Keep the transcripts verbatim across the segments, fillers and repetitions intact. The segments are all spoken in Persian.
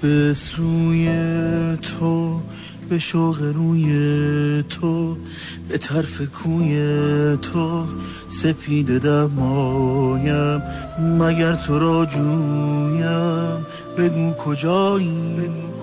به سوی تو، به شوق روی تو، به طرف کوی تو سپیده دمایم، مگر تو را جویم بگو کجایی،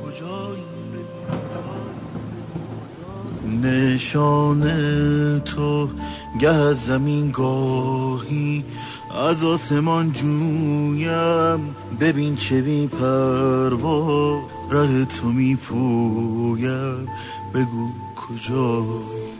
نشان تو گه از زمین گاهی از آسمان جویم، ببین چه بی پروا ره تو می پویم بگو کجایی.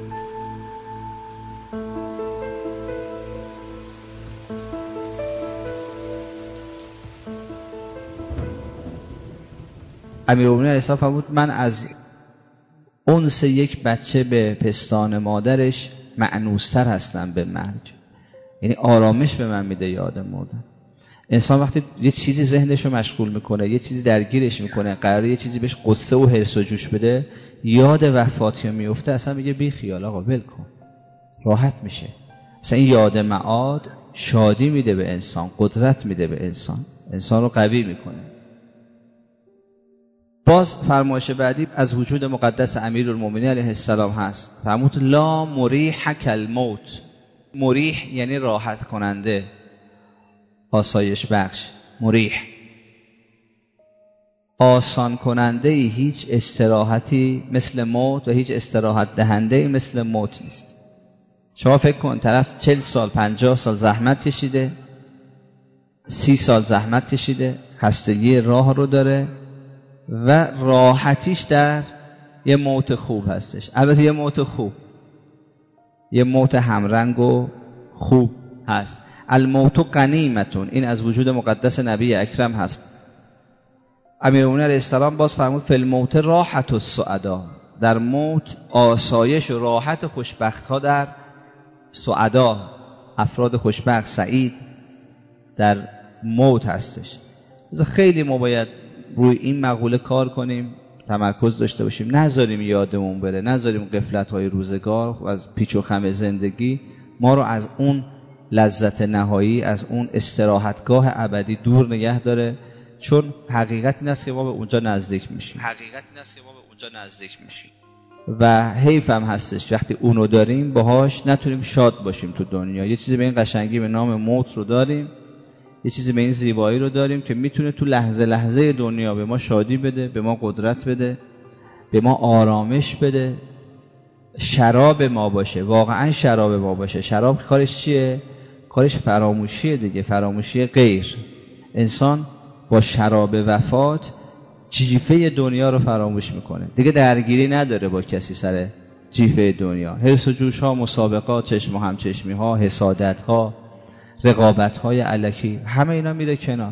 امیرالمومنین علیه السلام فرمود من از انس یک بچه به پستان مادرش مأنوستر هستم به مرگ. یعنی آرامش به من میده یاد مردن. انسان وقتی یه چیزی ذهنش رو مشغول میکنه، یه چیزی درگیرش میکنه، قراره یه چیزی بهش قصه و حرص و جوش بده، یاد وفاتی میفته، اصلا میگه بی خیال آقا ول کن، راحت میشه. اصلا این یاد معاد شادی میده به انسان، قدرت میده به انسان، انسان رو قوی میکنه. باز فرمایش بعدی از وجود مقدس امیرالمومنین علیه السلام هست. فرمود لا مریح کالموت. مریح یعنی راحت کننده، آسایش بخش. مریح آسان کننده ای، هیچ استراحتی مثل موت و هیچ استراحت دهنده ای مثل موت نیست. شما فکر کن طرف چل سال پنجاه سال زحمت کشیده، سی سال زحمت کشیده، خستگی راه رو داره و راحتیش در یه موت خوب هستش. البته یه موت خوب، یه موت همرنگ و خوب هست. الموت غنیمتون، این از وجود مقدس نبی اکرم هست. امیرالمومنین علیه السلام باز فرمود فی الموت راحت السعدا، در موت آسایش و راحت خوشبخت ها در سعدا، افراد خوشبخت سعید در موت هستش. خیلی ما باید روی این مقوله کار کنیم، تمرکز داشته باشیم، نذاریم یادمون بره، نذاریم غفلت های روزگار و از پیچ و خم زندگی ما رو از اون لذت نهایی، از اون استراحتگاه ابدی دور نگه داره، چون حقیقت این است که ما به اونجا نزدیک میشیم. حقیقت این است که ما به اونجا نزدیک میشیم و حیف هم هستش وقتی اونو داریم باهاش نتونیم شاد باشیم تو دنیا. یه چیزی به این قشنگی به نام موت رو داریم، یه چیزی به این زیبایی رو داریم که میتونه تو لحظه لحظه دنیا به ما شادی بده، به ما قدرت بده، به ما آرامش بده، شراب ما باشه، واقعا شراب ما باشه. شراب کارش چیه؟ کارش فراموشیه دیگه، فراموشی غیر. انسان با شراب وفات جیفه دنیا رو فراموش میکنه، دیگه درگیری نداره با کسی سر جیفه دنیا. حرص و جوش ها، مسابقات، چشم و همچشمی ها، حسادت ها، رقابت های الکی، همه اینا میره کنار.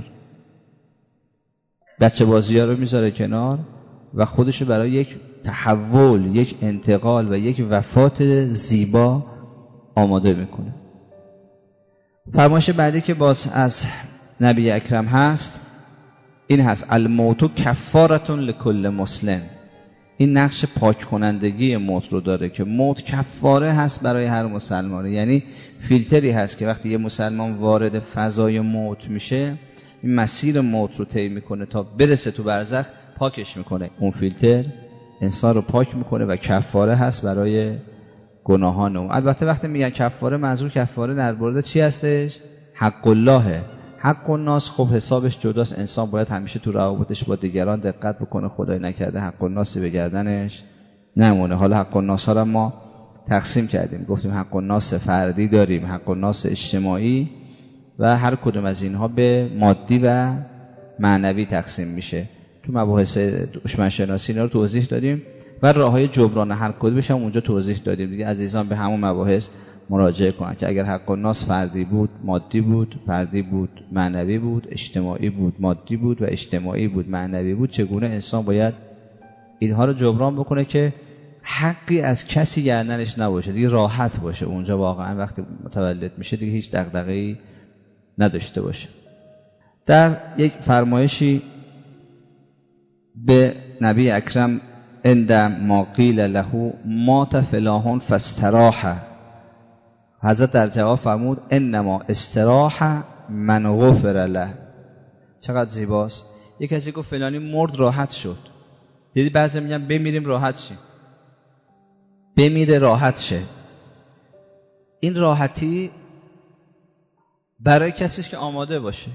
بچه بازی ها رو میذاره کنار و خودشو برای یک تحول، یک انتقال و یک وفات زیبا آماده میکنه. فرمایش بعدی که باز از نبی اکرم هست این هست الموت کفارتون لکل مسلم. این نقش پاک کنندگی موت رو داره که موت کفاره هست برای هر مسلمانه. یعنی فیلتری هست که وقتی یه مسلمان وارد فضای موت میشه، این مسیر موت رو طی میکنه تا برسه تو برزخ، پاکش میکنه. اون فیلتر انسان رو پاک میکنه و کفاره هست برای گناهان اون. البته وقتی میگن کفاره، منظور کفاره در مورد چی هستش؟ حق اللهه. حق الناس خب حسابش جداست، انسان باید همیشه تو روابطش با دیگران دقت بکنه، خدای نکرده حق الناسی به گردنش نمونه. حالا حق الناس ها رو ما تقسیم کردیم، گفتیم حق الناس فردی داریم، حق الناس اجتماعی و هر کدوم از اینها به مادی و معنوی تقسیم میشه. تو مباحث دشمن شناسی اینا رو توضیح دادیم و راههای جبران هر کدومش هم اونجا توضیح دادیم دیگه. عزیزان به همون مباحث مراجعه کنن که اگر حق الناس فردی بود مادی بود، فردی بود معنوی بود، اجتماعی بود مادی بود و اجتماعی بود معنوی بود، چگونه انسان باید اینها رو جبران بکنه که حقی از کسی گردنش نباشه، دیگه راحت باشه اونجا، واقعا وقتی متولد میشه دیگه هیچ دغدغه‌ای نداشته باشه. در یک فرمایشی به نبی اکرم عند ما قیل له مات فلان فاستراح، حضرت در جواب فرمود انما استراح من غفر له. چقدر زیباست. یک کسی گفت فلانی مرد راحت شد. دیدی بعضی میگن بمیریم راحت شیم. بمیره راحت شه. این راحتی برای کسی است که آماده باشه.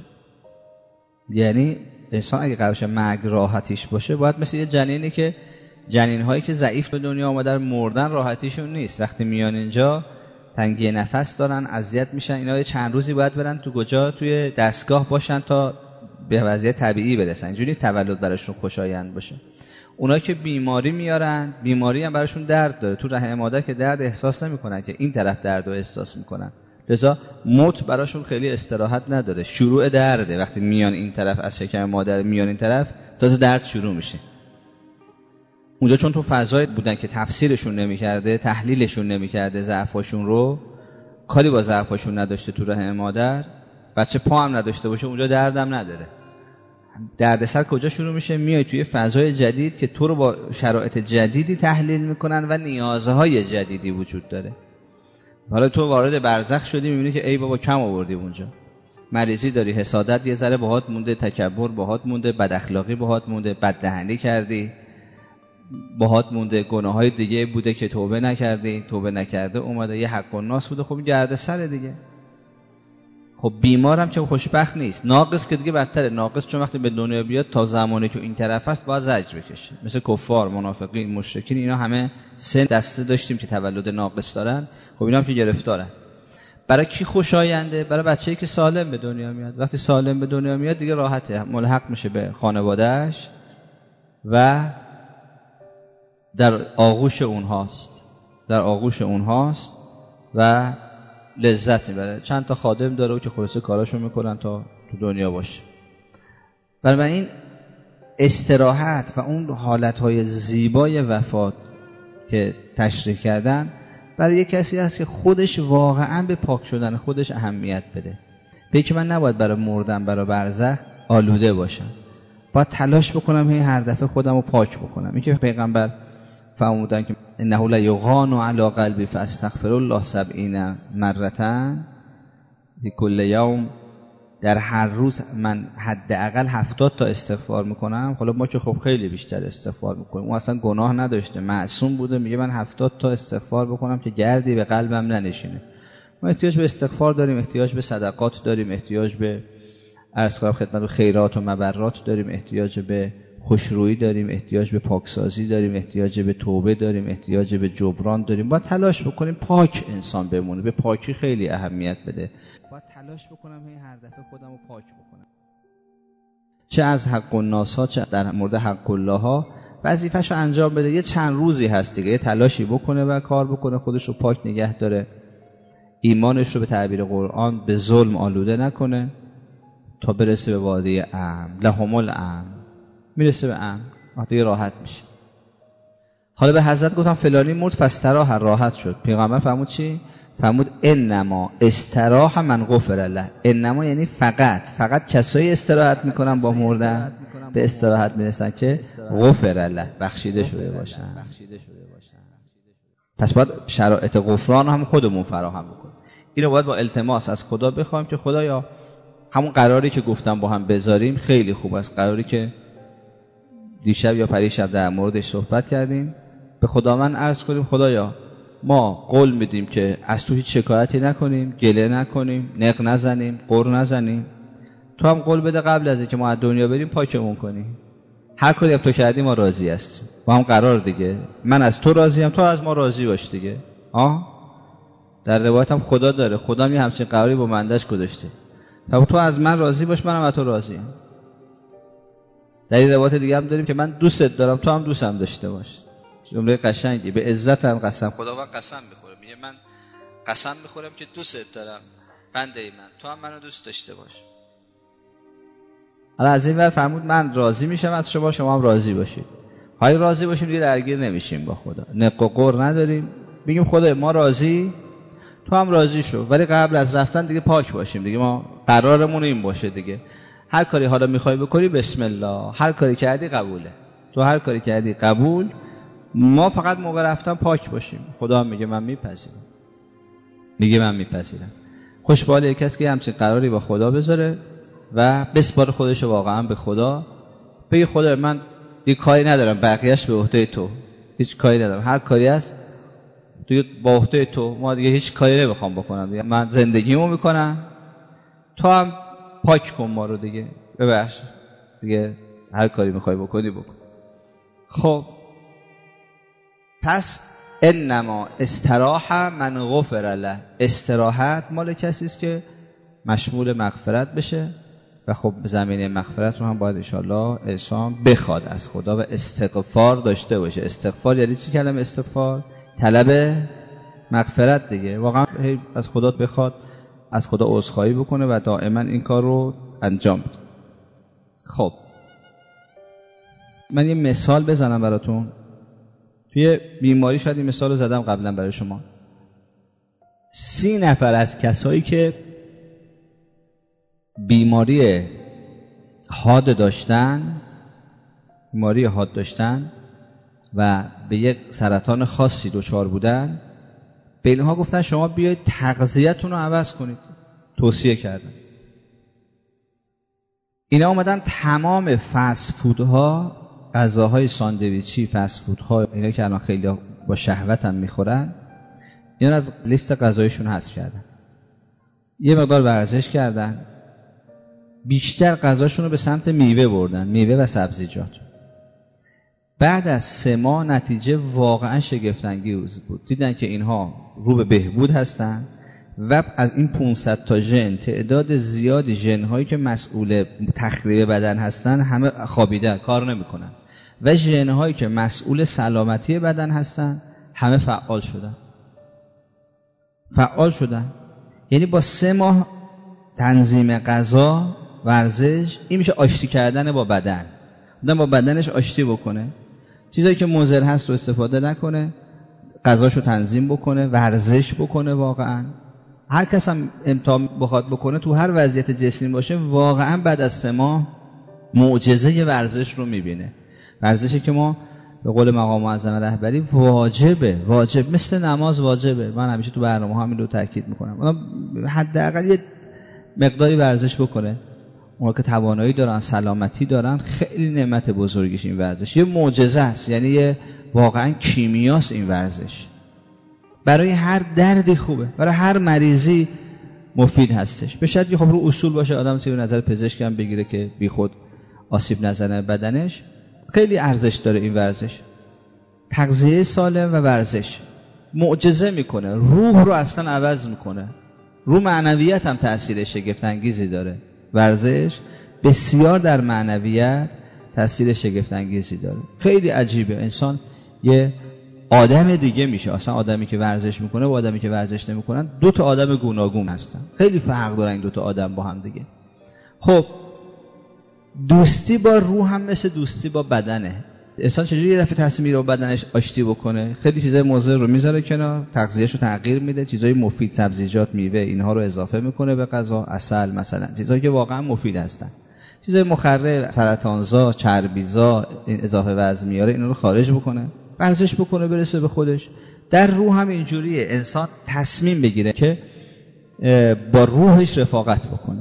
یعنی انسان اگه قرارش مرگ راحتیش باشه، باید مثل یه جنینی که جنین‌هایی که ضعیف به دنیا آمدن مردن راحتیشون نیست. وقتی میان اینجا تنگی نفس دارن، اذیت میشن، اینا چند روزی باید برن تو کجا توی دستگاه باشن تا به وضعیت طبیعی برسن. اینجوری تولد براشون خوشایند باشه. اونا که بیماری میارن، بیماری هم براشون درد داره. تو رحم مادر که درد احساس نمیکنن که این طرف درد رو احساس میکنن. لذا موت براشون خیلی استراحت نداره. شروع درده. وقتی میان این طرف از شکم مادر میان این طرف، تازه درد شروع میشه. اونجا چون تو فضایی بودن که تفسیرشون نمیکرده، تحلیلشون نمیکرده، ضعفاشون رو، کاری با ضعفاشون نداشته تو رحم مادر، بچه پا هم نداشته باشه، اونجا دردم نداره. دردسر کجا شروع میشه؟ میای توی فضای جدید که تو رو با شرایط جدیدی تحلیل میکنن و نیازهای جدیدی وجود داره. حالا تو وارد برزخ شدی، میبینی که ای بابا کم آوردی اونجا. مریضی داری، حسادت یه ذره باهات مونده، تکبر باهات مونده، بد اخلاقی باهات مونده، بددهنی کردی باهات مونده، گناههای دیگه بوده که توبه نکردی، توبه نکرده اومده، یه حق و ناس بوده. خب گرده سر دیگه. خب بیمارم که خوشبخت نیست. ناقص که دیگه بدتره. ناقص چون وقتی به دنیا بیاد تا زمانی که این طرف است باید زجر بکشه. مثل کفار، منافقین، مشرکین، اینا همه سه دسته داشتیم که تولد ناقص دارن. خب اینا هم که گرفتارن. برای کی خوشاینده؟ برای بچه‌ای که سالم به دنیا میاد. وقتی سالم به دنیا میاد دیگه راحته، ملحق میشه به خانواده‌اش و در آغوش اونهاست. در آغوش اونهاست و لذت میبره. چند تا خادم داره که خلاصه کاراشو میکنن تا تو دنیا باشه. برای این استراحت و اون حالتهای زیبای وفات که تشریح کردن برای یک کسی هست که خودش واقعا به پاک شدن خودش اهمیت بده. به که من نباید برای مردن، برای برزخ آلوده باشم. باید تلاش بکنم هی هر دفعه خودم رو پاک بکنم. این که پیغمبر فرمودن که انه لا یغان علی قلبی فاستغفر الله سبعین مرتن فی کل یوم. در هر روز من حداقل هفتاد تا استغفار میکنم. حالا ما که خب خیلی بیشتر استغفار میکنیم. اون اصلا گناه نداشته، معصوم بوده، میگه من هفتاد تا استغفار بکنم که گردی به قلبم ننشینه. ما احتیاج به استغفار داریم، احتیاج به صدقات داریم، احتیاج به عرض کنم خدمت خیرات و مبرات داریم، احتیاج به خوشرویی داریم، احتیاج به پاکسازی داریم، احتیاج به توبه داریم، احتیاج به جبران داریم. باید تلاش بکنیم پاک انسان بمونه. به پاکی خیلی اهمیت بده. باید تلاش بکنم هی هر دفعه خودم رو پاک بکنم، چه از حق الناس ها، چه در مورد حق الله ها. وظیفه‌شو انجام بده. یه چند روزی هست دیگه، یه تلاشی بکنه و کار بکنه، خودش رو پاک نگه داره، ایمانش رو به تعبیر قرآن به ظلم آلوده نکنه تا برسه به وادی امن. لهم الامن. میرسه به امن، وقتی راحت میشه. حالا به حضرت گفتم فلانی مرد فاستراح، راحت شد. پیغمبر فرمود چی؟ فرمود انما استراح من غفر له. انما یعنی فقط فقط کسایی استراحت میکنن با مردن به استراحت میرسن که غفر له، بخشیده شده باشن. پس باید شرایط غفران هم خودمون فراهم بکنیم. اینو باید با التماس از خدا بخوایم که خدایا همون قراری که گفتم با هم بذاریم خیلی خوب است. قراری که دیشب یا پریشب در موردش صحبت کردیم، به خداوند عرض کنیم خدایا ما قول میدیم که از تو هیچ شکایتی نکنیم، گله نکنیم، نق نزنیم، قر نزنیم. تو هم قول بده قبل از اینکه ما از دنیا بریم پاکمون کنی. هر کاری هم تو کردی ما راضی هستیم. با هم قرار دیگه. من از تو راضیم، تو از ما راضی باش دیگه. آه؟ در روایت هم خدا داره. خدا هم یه همچین قراری با بندش گذاشته. تو از من راضی باش، منم از تو راضیم. در این روایت دیگه هم داریم که من دوستت دارم، تو هم دوستم داشته باش. جمله قشنگی. به عزتم قسم. خداوند قسم میخوره، میگه من قسم میخورم که دوستت دارم بنده من، تو هم منو دوست داشته باش. حالا از این ور فرمود من راضی میشم از شما، شما هم راضی باشید. های راضی باشیم دیگه درگیر نمیشیم با خدا. نق و قر نداریم. میگیم خدای ما راضی، تو هم راضی شو، ولی قبل از رفتن دیگه پاک باشیم دیگه. ما قرارمون این باشه دیگه. هر کاری حالا میخوای بکنی بسم الله، هر کاری کردی قبوله. تو هر کاری کردی قبول. ما فقط موقع رفتن پاک باشیم. خدا میگه من میپذیرم. میگه من میپذیرم. خوشباله کسی که همچین قراری با خدا بذاره و بسپاره خودش واقعا به خدا بگی خدا من یه کاری ندارم، بقیهش به عهده تو، هیچ کاری ندارم، هر کاری هست تو با عهده تو، ما دیگه هیچ کاری نمیخوام بکنم دیگه، من زندگیمو میکنم، تو هم پاک کن ما رو دیگه، ببخش دیگه، هر کاری میخوای بکنی بکن. خب پس انما استراح من غفر له، استراحت مال کسی است که مشمول مغفرت بشه و خب زمینه مغفرت رو هم باید انشالله انسان بخواد از خدا و استغفار داشته باشه. استغفار یعنی چی کلمه استغفار؟ طلب مغفرت دیگه. واقعا از خدا بخواد، از خدا عذرخواهی بکنه و دائما این کار رو انجام بده. خب من یه مثال بزنم براتون. توی بیماری شاید این مثال رو زدم قبلا برای شما. سی نفر از کسایی که بیماری حاد داشتن بیماری حاد داشتن و به یک سرطان خاصی دچار بودن، به اینها گفتن شما بیایید تغذیه‌تون رو عوض کنید، توصیه کردن. اینا اومدن تمام فست فودها، غذاهای ساندویچی، فست فودها، اینا که الان خیلی با شهوت هم میخورن، اینا از لیست غذایشون حذف کردن. یه مقدار ورزش کردن، بیشتر غذاشون رو به سمت میوه بردن، میوه و سبزیجات. بعد از سه ماه نتیجه واقعا شگفت انگیز بود. دیدن که اینها رو به بهبود هستن و از این پانصد تا ژن تعداد زیادی ژن هایی که مسئول تخریب بدن هستن همه خوابیدن، کار نمیکنن، و ژن هایی که مسئول سلامتی بدن هستن همه فعال شدن. فعال شدن یعنی با سه ماه تنظیم غذا، ورزش، این میشه آشتی کردن با بدن. آدم با بدنش آشتی بکنه، چیزایی که مضر هست رو استفاده نکنه، غذاشو تنظیم بکنه، ورزش بکنه. واقعا هر کس هم امتحان بخواد بکنه تو هر وضعیت جسمی باشه، واقعا بعد از سه ماه معجزه ورزش رو میبینه. ورزشی که ما به قول مقام معظم رهبری واجبه، واجب مثل نماز واجبه. من همیشه تو برنامه ها همین رو تاکید میکنم، حداقل یه مقداری ورزش بکنه. اونها که توانایی دارن، سلامتی دارن، خیلی نعمت بزرگیش این ورزش، یه معجزه است، یعنی یه واقعا کیمیاست این ورزش. برای هر دردی خوبه، برای هر مریضی مفید هستش. به شرطی خب رو اصول باشه، آدم چه به نظر پزشک هم بگیره که بی خود آسیب نزنه بدنش. خیلی ارزش داره این ورزش. تغذیه سالم و ورزش معجزه میکنه، روح رو اصلا عوض میکنه، رو معنویت هم تأثیر شگفت انگیزی داره. ورزش بسیار در معنویت تأثیر شگفت انگیزی داره. خیلی عجیبه، انسان یه آدم دیگه میشه. اصلا آدمی که ورزش میکنه و آدمی که ورزش نمیکنن دو تا آدم گوناگون هستن، خیلی فرق دارن این دو تا آدم با هم دیگه. خب دوستی با روح هم مثل دوستی با بدنه. انسان چجوری یه دفعه تصمیم میگیره با بدنش آشتی بکنه؟ خیلی چیزای مضر رو میذاره کنار، تغذیه‌شو تغییر میده، چیزای مفید، سبزیجات، میوه، اینها رو اضافه میکنه به غذا، عسل مثلا، چیزایی که واقعا مفید هستن. چیزای مخرب، سرطانزا، چربیزا، این اضافه وزن میاره، اینا رو خارج بکنه، ورزش بکنه، برسه به خودش. در روح هم اینجوریه، انسان تصمیم بگیره که با روحش رفاقت بکنه،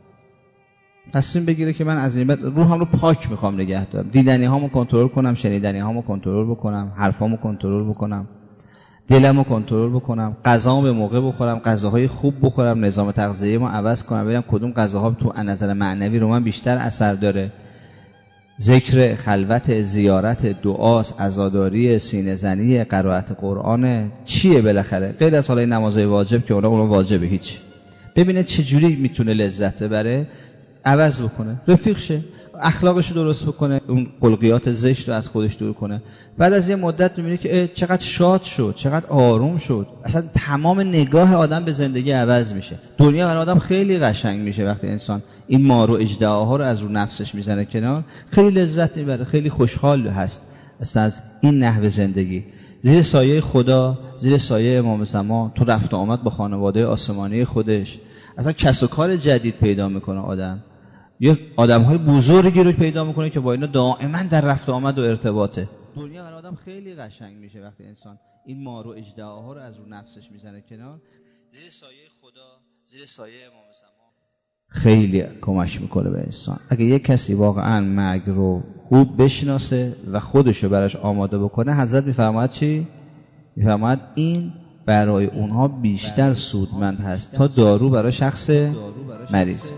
تصمیم بگیره که من از این بعد روحم رو پاک میخوام نگه دارم، دیدنی هامو کنترل کنم، شنیدنی هامو کنترل بکنم، حرفامو کنترل بکنم، دلمو کنترل بکنم، غذامو به موقع بخورم، غذاهای خوب بخورم، نظام تغذیه‌مو عوض کنم، ببینم کدوم غذاها تو از نظر معنوی رو من بیشتر اثر داره. ذکر، خلوت، زیارت، دعاست، عزاداری، سینه زنی، قرائت قرآن، چیه بالاخره غیر از حالای نمازهای واجب که اونا اون واجبه، هیچ. ببینه چه جوری میتونه لذت ببره، عوض بکنه، رفیق شه، اخلاقش رو درست بکنه، اون خلقیات زشت رو از خودش دور کنه. بعد از یه مدت میبینه که چقدر شاد شد، چقدر آروم شد، اصلا تمام نگاه آدم به زندگی عوض میشه. دنیا برای آدم خیلی قشنگ میشه وقتی انسان این مار و اژدهاها رو از رو نفسش میزنه کنار، خیلی لذت میبره، خیلی خوشحال هست اصلا از این نحو زندگی. زیر سایه خدا، زیر سایه امام زمان، تو رفت آمد با خانواده آسمانی خودش، اصلا کسب و کار جدید پیدا میکنه آدم. یه آدم‌های بزرگی رو پیدا میکنه که با اینا دائما در رفت آمد و ارتباطه. دنیا برای آدم خیلی قشنگ میشه وقتی انسان این مار و اژدهاها رو از رو نفسش میزنه کنار، زیر سایه خدا، زیر سایه امام زمان. خیلی کمک میکنه به انسان. اگه یک کسی واقعا مرگ رو خوب بشناسه و خودشو براش آماده بکنه، حضرت میفرماید چی؟ میفرماید این برای اونها بیشتر سودمند هست تا دارو برای شخص مریض.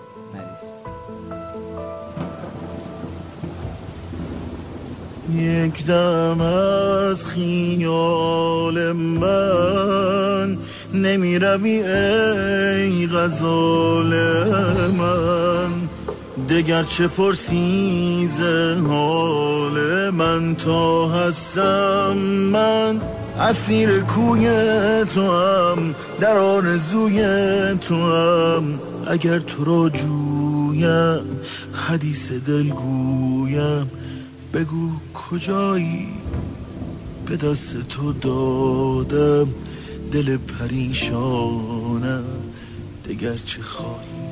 یک دم از خیال من نمی روی ای غزال من، دگر چه پرسی ز حال من، تا هستم من اسیر کوی تو هم، در آرزوی تو هم. اگر تو را جویم حدیث دل گویم، بگو کجایی؟ به دست تو دادم دل پریشانم، دگر چه خواهی؟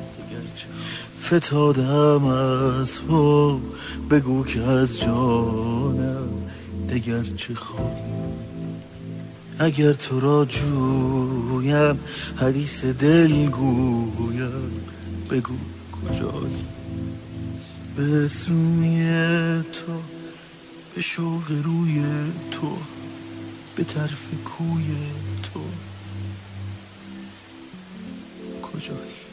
فتادم از پا، بگو که از جانم دگر چه خواهی؟ اگر تو را جویم حدیث دل گویم، بگو کجایی؟ به سوی تو، به شوق روی تو، به طرف کوی تو، کجایی؟